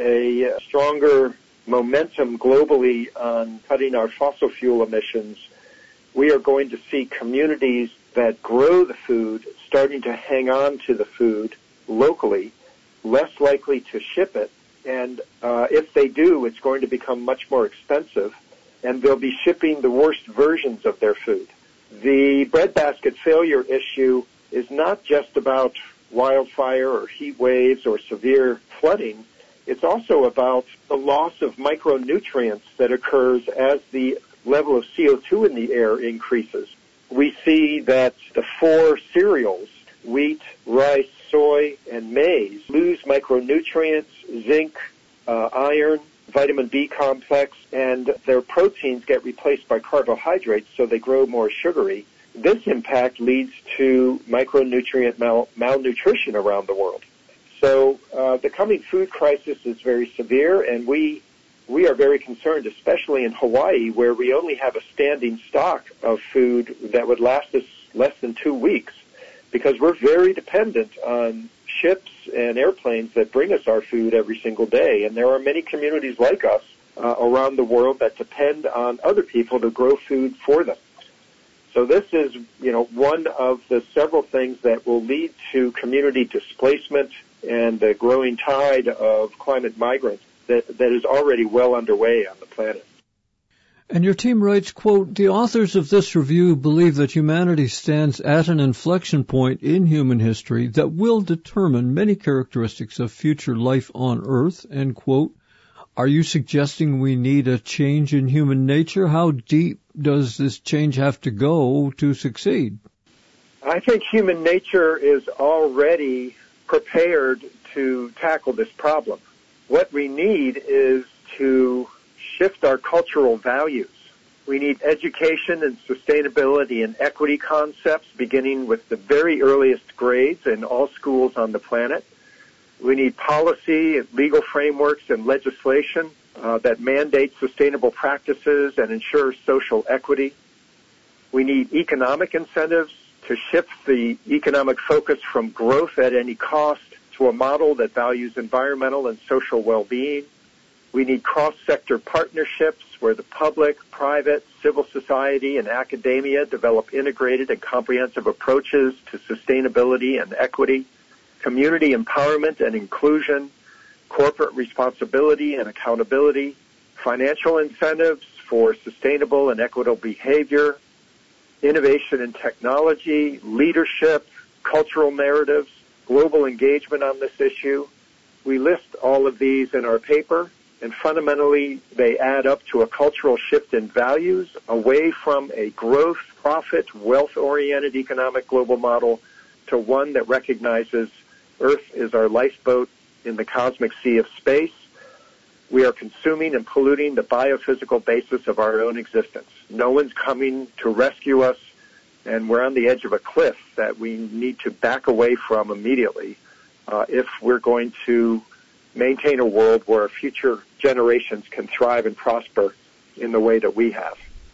a stronger momentum globally on cutting our fossil fuel emissions, we are going to see communities that grow the food starting to hang on to the food locally, less likely to ship it. And uh, if they do, it's going to become much more expensive, and they'll be shipping the worst versions of their food. The breadbasket failure issue is not just about wildfire or heat waves or severe flooding. It's also about the loss of micronutrients that occurs as the level of C O two in the air increases. We see that the four cereals, wheat, rice, soy, and maize, lose micronutrients, zinc, uh, iron, vitamin B complex, and their proteins get replaced by carbohydrates, so they grow more sugary. This impact leads to micronutrient mal- malnutrition around the world. So uh, the coming food crisis is very severe, and we we are very concerned, especially in Hawaii, where we only have a standing stock of food that would last us less than two weeks, because we're very dependent on ships and airplanes that bring us our food every single day. And there are many communities like us uh, around the world that depend on other people to grow food for them. So this is, you know, one of the several things that will lead to community displacement and the growing tide of climate migrants that, that is already well underway on the planet. And your team writes, quote, the authors of this review believe that humanity stands at an inflection point in human history that will determine many characteristics of future life on Earth, end quote. Are you suggesting we need a change in human nature? How deep does this change have to go to succeed? I think human nature is already prepared to tackle this problem. What we need is to shift our cultural values. We need education and sustainability and equity concepts beginning with the very earliest grades in all schools on the planet. We need policy, legal frameworks, and legislation uh, that mandate sustainable practices and ensure social equity. We need economic incentives to shift the economic focus from growth at any cost to a model that values environmental and social well-being. We need cross-sector partnerships where the public, private, civil society, and academia develop integrated and comprehensive approaches to sustainability and equity, community empowerment and inclusion, corporate responsibility and accountability, financial incentives for sustainable and equitable behavior, innovation in technology, leadership, cultural narratives, global engagement on this issue. We list all of these in our paper, and fundamentally they add up to a cultural shift in values away from a growth, profit, wealth-oriented economic global model to one that recognizes Earth is our lifeboat in the cosmic sea of space. We are consuming and polluting the biophysical basis of our own existence. No one's coming to rescue us, and we're on the edge of a cliff that we need to back away from immediately uh, if we're going to maintain a world where future generations can thrive and prosper in the way that we have.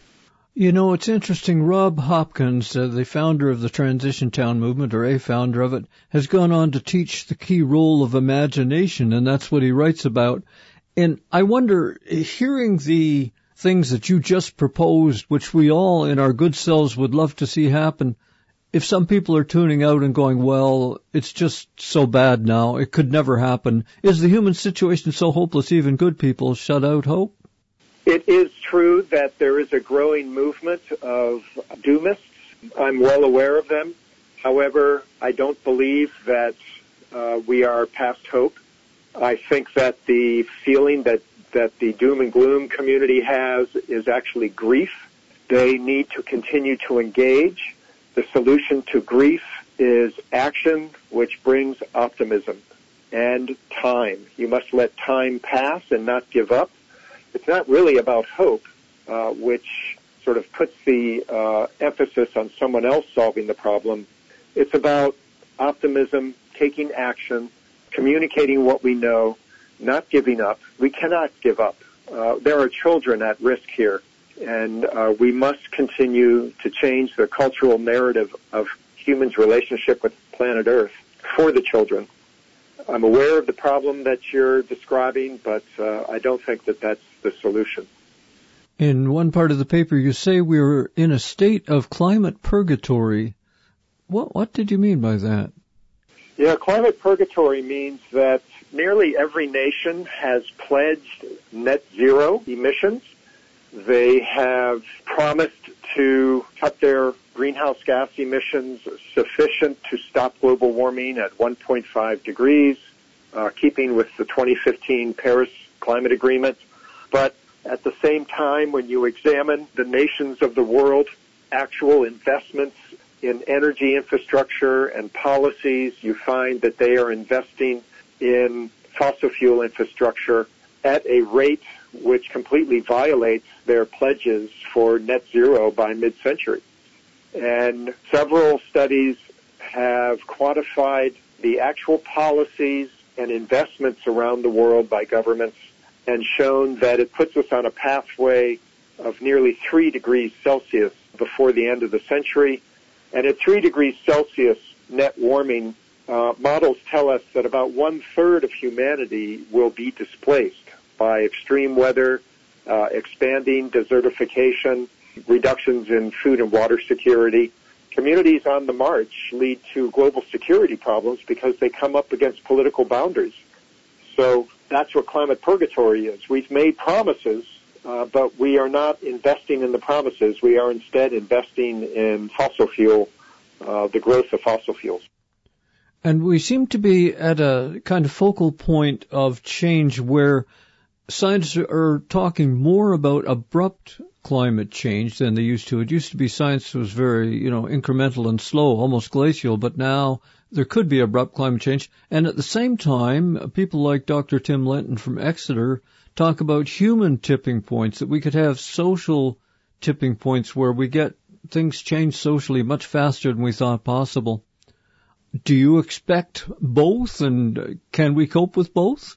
You know, it's interesting. Rob Hopkins, uh, the founder of the Transition Town movement, or a founder of it, has gone on to teach the key role of imagination, and that's what he writes about. And I wonder, hearing the things that you just proposed, which we all in our good selves would love to see happen, if some people are tuning out and going, well, it's just so bad now, it could never happen, is the human situation so hopeless even good people shut out hope? It is true that there is a growing movement of doomists. I'm well aware of them. However, I don't believe that uh, we are past hope. I think that the feeling that, that the doom and gloom community has is actually grief. They need to continue to engage. The solution to grief is action, which brings optimism and time. You must let time pass and not give up. It's not really about hope, uh, which sort of puts the uh, emphasis on someone else solving the problem. It's about optimism, taking action, communicating what we know, not giving up. We cannot give up. Uh, there are children at risk here, and uh, we must continue to change the cultural narrative of humans' relationship with planet Earth for the children. I'm aware of the problem that you're describing, but uh, I don't think that that's the solution. In one part of the paper, you say we're in a state of climate purgatory. What, what did you mean by that? Yeah, climate purgatory means that nearly every nation has pledged net zero emissions. They have promised to cut their greenhouse gas emissions sufficient to stop global warming at one point five degrees, uh, keeping with the twenty fifteen Paris Climate Agreement. But at the same time, when you examine the nations of the world, actual investments in energy infrastructure and policies, you find that they are investing in fossil fuel infrastructure at a rate which completely violates their pledges for net zero by mid-century. And several studies have quantified the actual policies and investments around the world by governments and shown that it puts us on a pathway of nearly three degrees Celsius before the end of the century. And at three degrees Celsius net warming, uh, models tell us that about one-third of humanity will be displaced by extreme weather, uh, expanding desertification, reductions in food and water security. Communities on the march lead to global security problems because they come up against political boundaries. So that's what climate purgatory is. We've made promises, uh, but we are not investing in the promises. We are instead investing in fossil fuel, uh, the growth of fossil fuels. And we seem to be at a kind of focal point of change where scientists are talking more about abrupt climate change than they used to. It used to be science was very, you know, incremental and slow, almost glacial, but now there could be abrupt climate change. And at the same time, people like Doctor Tim Lenton from Exeter talk about human tipping points, that we could have social tipping points where we get things change socially much faster than we thought possible. Do you expect both, and can we cope with both?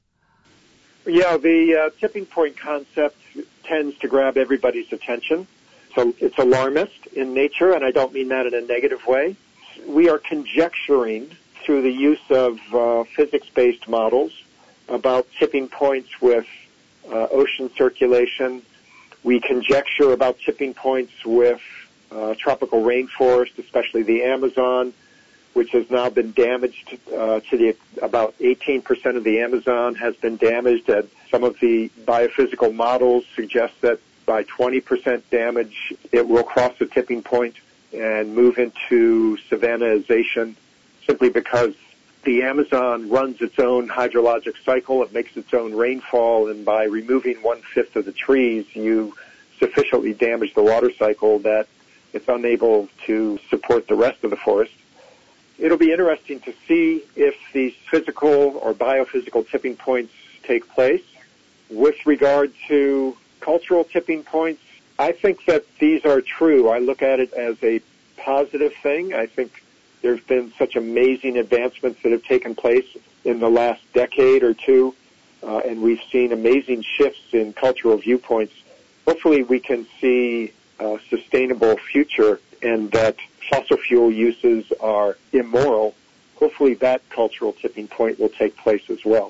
Yeah, the uh, tipping point concept tends to grab everybody's attention. So it's alarmist in nature, and I don't mean that in a negative way. We are conjecturing through the use of uh, physics-based models about tipping points with uh, ocean circulation. We conjecture about tipping points with uh, tropical rainforest, especially the Amazon, which has now been damaged uh, to the about eighteen percent of the Amazon has been damaged. And some of the biophysical models suggest that by twenty percent damage, it will cross the tipping point and move into savannahization, simply because the Amazon runs its own hydrologic cycle. It makes its own rainfall, and by removing one-fifth of the trees, you sufficiently damage the water cycle that it's unable to support the rest of the forest. It'll be interesting to see if these physical or biophysical tipping points take place. With regard to cultural tipping points, I think that these are true. I look at it as a positive thing. I think there's been such amazing advancements that have taken place in the last decade or two, uh, and we've seen amazing shifts in cultural viewpoints. Hopefully we can see uh, sustainable future and that fossil fuel uses are immoral, hopefully that cultural tipping point will take place as well.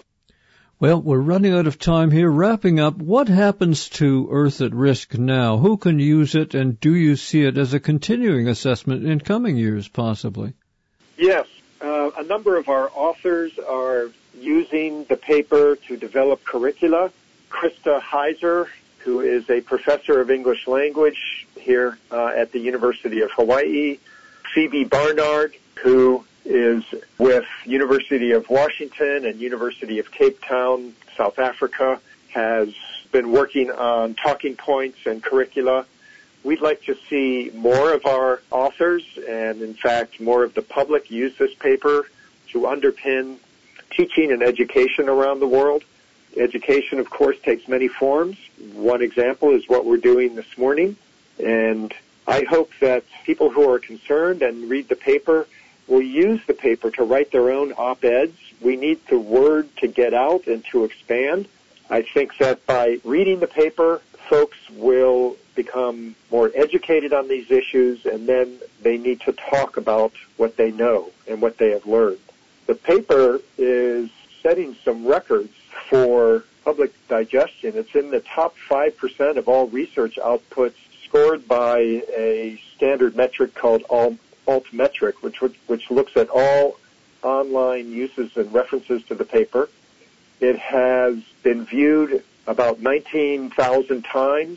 Well, we're running out of time here. Wrapping up, what happens to Earth at Risk now? Who can use it, and do you see it as a continuing assessment in coming years, possibly? Yes. Uh, a number of our authors are using the paper to develop curricula. Krista Heiser, who is a professor of English language here uh, at the University of Hawaii. Phoebe Barnard, who is with University of Washington and University of Cape Town, South Africa, has been working on talking points and curricula. We'd like to see more of our authors and, in fact, more of the public use this paper to underpin teaching and education around the world. Education, of course, takes many forms. One example is what we're doing this morning, and I hope that people who are concerned and read the paper will use the paper to write their own op-eds. We need the word to get out and to expand. I think that by reading the paper, folks will become more educated on these issues, and then they need to talk about what they know and what they have learned. The paper is setting some records for public digestion. It's in the top five percent of all research outputs scored by a standard metric called Altmetric, which, which looks at all online uses and references to the paper. It has been viewed about nineteen thousand times,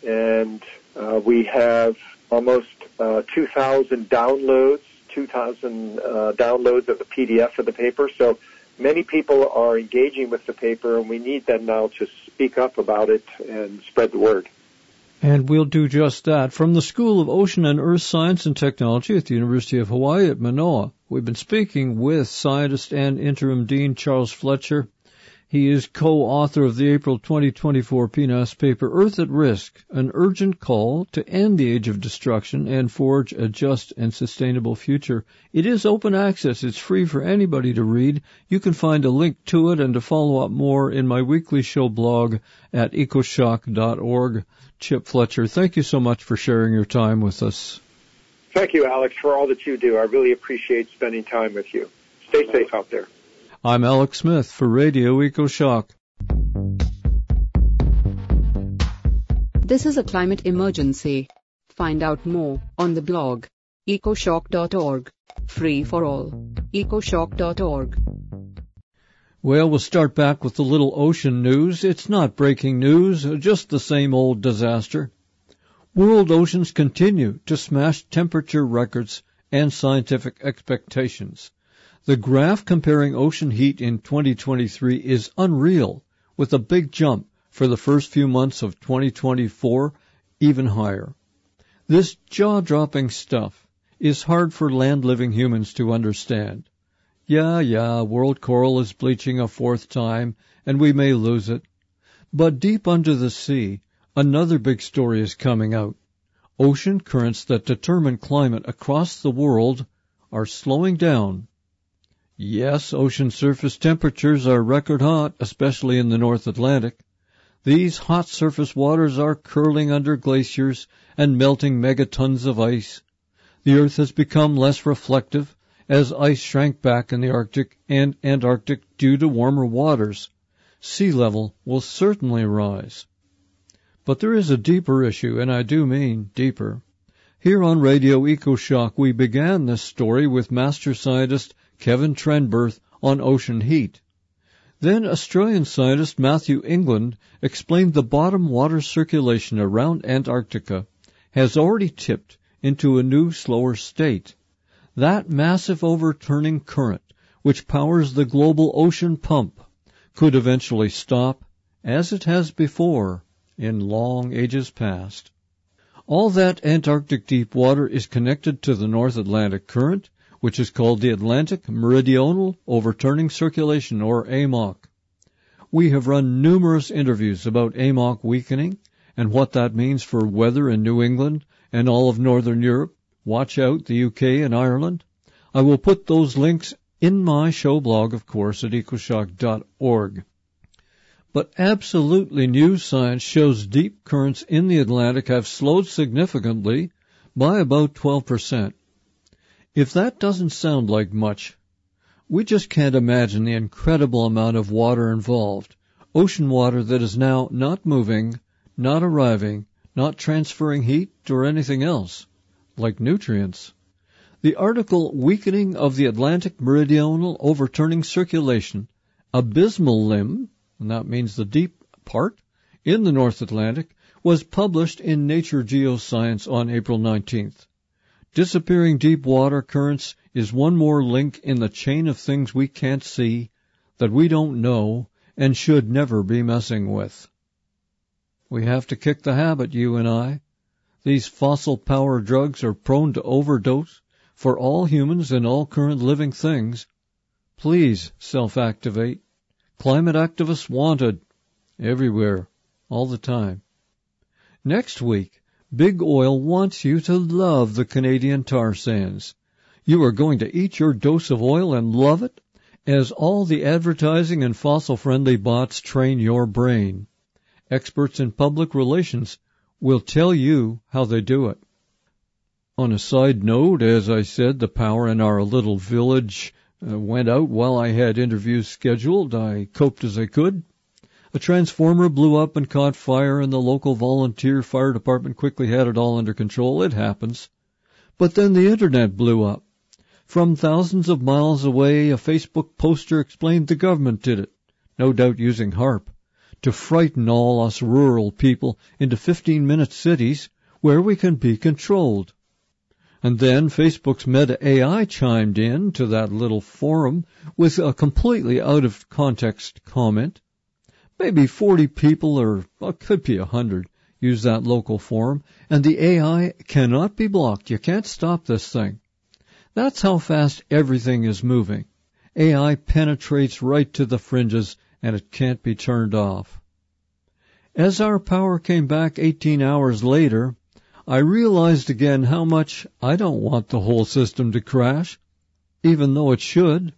and uh, we have almost uh, two thousand downloads, two thousand uh, downloads of the P D F of the paper. So many people are engaging with the paper, and we need them now to speak up about it and spread the word. And we'll do just that. From the School of Ocean and Earth Science and Technology at the University of Hawaii at Manoa, we've been speaking with scientist and interim dean Charles Fletcher. He is co-author of the April twenty twenty-four P N A S paper, Earth at Risk, an urgent call to end the age of destruction and forge a just and sustainable future. It is open access. It's free for anybody to read. You can find a link to it and to follow up more in my weekly show blog at ecoshock dot org. Chip Fletcher, thank you so much for sharing your time with us. Thank you, Alex, for all that you do. I really appreciate spending time with you. Stay safe out there. I'm Alex Smith for Radio EcoShock. This is a climate emergency. Find out more on the blog ecoshock dot org. Free for all. ecoshock dot org. Well, we'll start back with the little ocean news. It's not breaking news, just the same old disaster. World oceans continue to smash temperature records and scientific expectations. The graph comparing ocean heat in twenty twenty-three is unreal, with a big jump for the first few months of twenty twenty-four, even higher. This jaw-dropping stuff is hard for land-living humans to understand. Yeah, yeah, world coral is bleaching a fourth time, and we may lose it. But deep under the sea, another big story is coming out. Ocean currents that determine climate across the world are slowing down. Yes, ocean surface temperatures are record hot, especially in the North Atlantic. These hot surface waters are curling under glaciers and melting megatons of ice. The Earth has become less reflective as ice shrank back in the Arctic and Antarctic due to warmer waters. Sea level will certainly rise. But there is a deeper issue, and I do mean deeper. Here on Radio EcoShock, we began this story with master scientist Kevin Trenberth on ocean heat. Then Australian scientist Matthew England explained the bottom water circulation around Antarctica has already tipped into a new, slower state. That massive overturning current, which powers the global ocean pump, could eventually stop, as it has before, in long ages past. All that Antarctic deep water is connected to the North Atlantic Current, which is called the Atlantic Meridional Overturning Circulation, or A M O C. We have run numerous interviews about A M O C weakening and what that means for weather in New England and all of Northern Europe. Watch out, the U K and Ireland. I will put those links in my show blog, of course, at ecoshock dot org. But absolutely new science shows deep currents in the Atlantic have slowed significantly by about twelve percent. If that doesn't sound like much, we just can't imagine the incredible amount of water involved. Ocean water that is now not moving, not arriving, not transferring heat or anything else, like nutrients. The article Weakening of the Atlantic Meridional Overturning Circulation, Abysmal Limb, and that means the deep part, in the North Atlantic, was published in Nature Geoscience on April nineteenth. Disappearing deep water currents is one more link in the chain of things we can't see, that we don't know, and should never be messing with. We have to kick the habit, you and I. These fossil power drugs are prone to overdose for all humans and all current living things. Please self-activate. Climate activists wanted. Everywhere. All the time. Next week, Big Oil wants you to love the Canadian tar sands. You are going to eat your dose of oil and love it, as all the advertising and fossil-friendly bots train your brain. Experts in public relations will tell you how they do it. On a side note, as I said, the power in our little village uh, went out while I had interviews scheduled. I coped as I could. A transformer blew up and caught fire, and the local volunteer fire department quickly had it all under control. It happens. But then the internet blew up. From thousands of miles away, a Facebook poster explained the government did it, no doubt using HAARP, to frighten all us rural people into fifteen-minute cities where we can be controlled. And then Facebook's Meta A I chimed in to that little forum with a completely out-of-context comment. Maybe forty people, or well, it could be a hundred, use that local forum, and the A I cannot be blocked. You can't stop this thing. That's how fast everything is moving. A I penetrates right to the fringes, and it can't be turned off. As our power came back eighteen hours later, I realized again how much I don't want the whole system to crash, even though it should.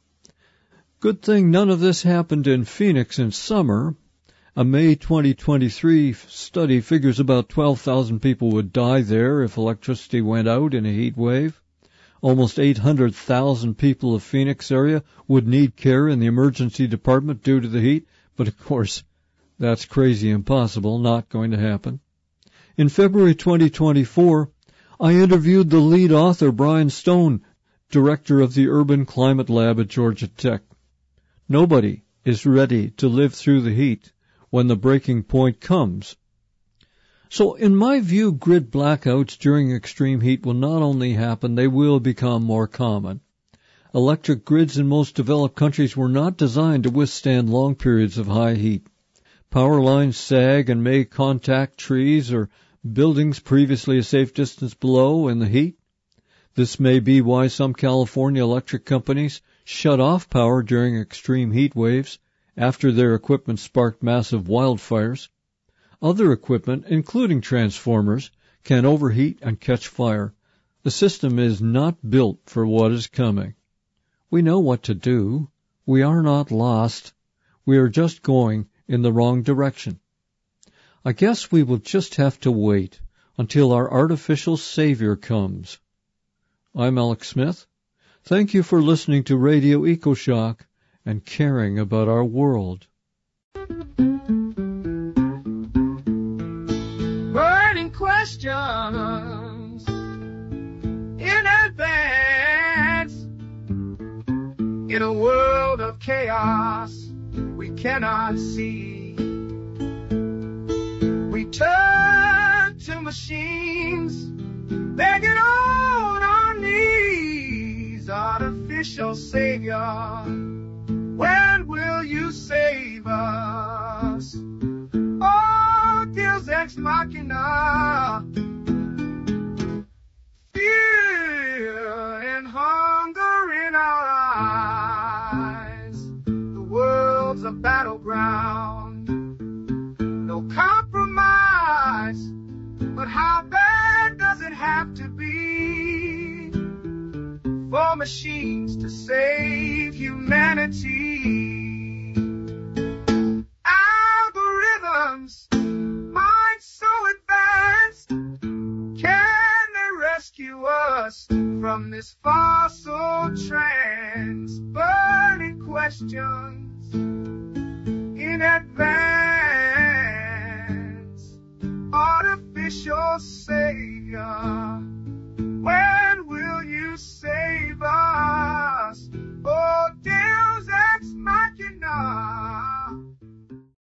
Good thing none of this happened in Phoenix in summer. A May twenty twenty-three study figures about twelve thousand people would die there if electricity went out in a heat wave. Almost eight hundred thousand people of Phoenix area would need care in the emergency department due to the heat, but of course, that's crazy impossible, not going to happen. In February twenty twenty-four, I interviewed the lead author, Brian Stone, director of the Urban Climate Lab at Georgia Tech. Nobody is ready to live through the heat when the breaking point comes. So, in my view, grid blackouts during extreme heat will not only happen, they will become more common. Electric grids in most developed countries were not designed to withstand long periods of high heat. Power lines sag and may contact trees or buildings previously a safe distance below in the heat. This may be why some California electric companies shut off power during extreme heat waves after their equipment sparked massive wildfires. Other equipment, including transformers, can overheat and catch fire. The system is not built for what is coming. We know what to do. We are not lost. We are just going in the wrong direction. I guess we will just have to wait until our artificial savior comes. I'm Alex Smith. Thank you for listening to Radio EcoShock and caring about our world. Burning questions in advance. In a world of chaos we cannot see, we turn to machines, begging on our knees. Artificial savior, when will you save us? Oh, Deus ex machina, fear and hunger in our eyes. The world's a battleground, no compromise. But how bad does it have to be for machines to save humanity? I on this fossil trance. Burning questions